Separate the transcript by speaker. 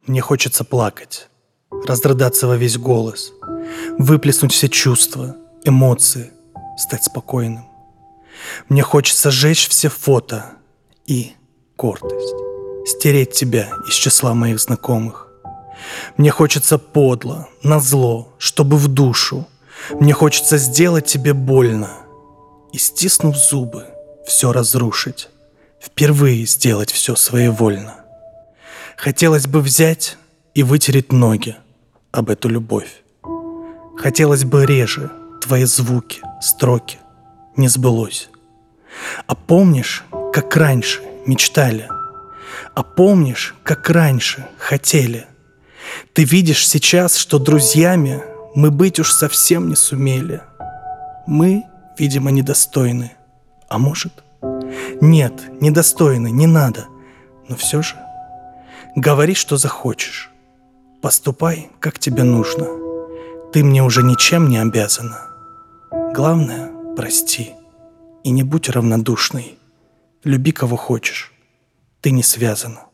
Speaker 1: Мне хочется плакать, разрыдаться во весь голос, выплеснуть все чувства, эмоции, стать спокойным. Мне хочется сжечь все фото и гордость, стереть тебя из числа моих знакомых. Мне хочется подло, назло, чтобы в душу. Мне хочется сделать тебе больно и, стиснув зубы, все разрушить, впервые сделать все своевольно. Хотелось бы взять и вытереть ноги об эту любовь. Хотелось бы реже твои звуки, строки не сбылось. А помнишь, как раньше мечтали? А помнишь, как раньше хотели? Ты видишь сейчас, что друзьями мы быть уж совсем не сумели. Мы, видимо, недостойны. А может? Нет, недостойны, не надо. Но все же говори, что захочешь. Поступай, как тебе нужно. Ты мне уже ничем не обязана. Главное, прости и не будь равнодушной. Люби, кого хочешь. Ты не связана.